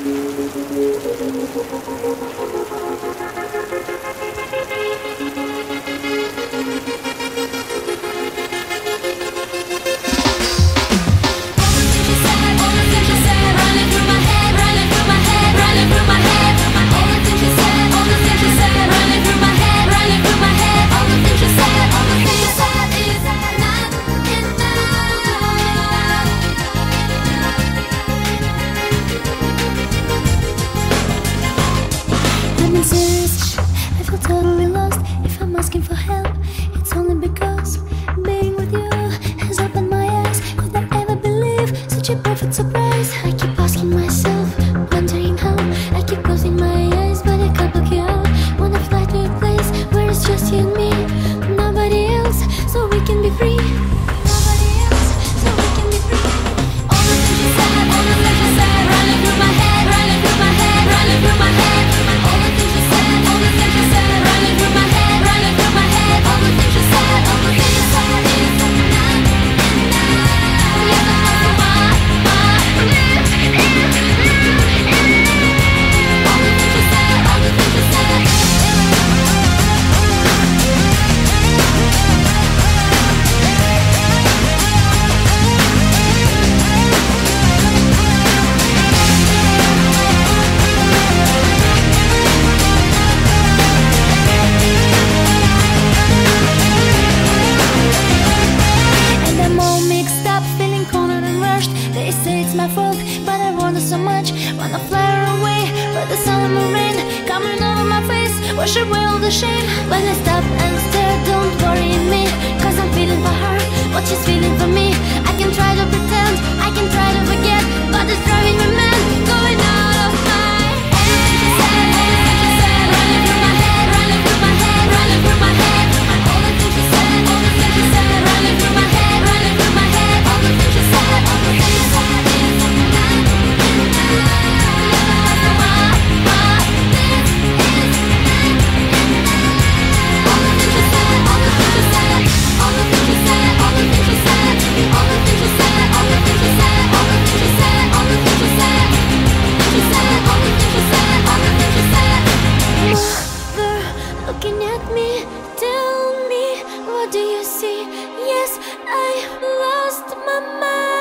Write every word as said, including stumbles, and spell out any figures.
wash away all the shame. When I stop and stare, don't worry me, cause I'm feeling for her what she's feeling for me. I can try to pretend, I can try to forget, but it's driving me mad, going out of my head. Running through my head, running through my head, running through my head. All the things she said, all the things she said, running through my head, running through my head. All the things she said, all the things she said. Looking at me, tell me, what do you see? Yes, I lost my mind.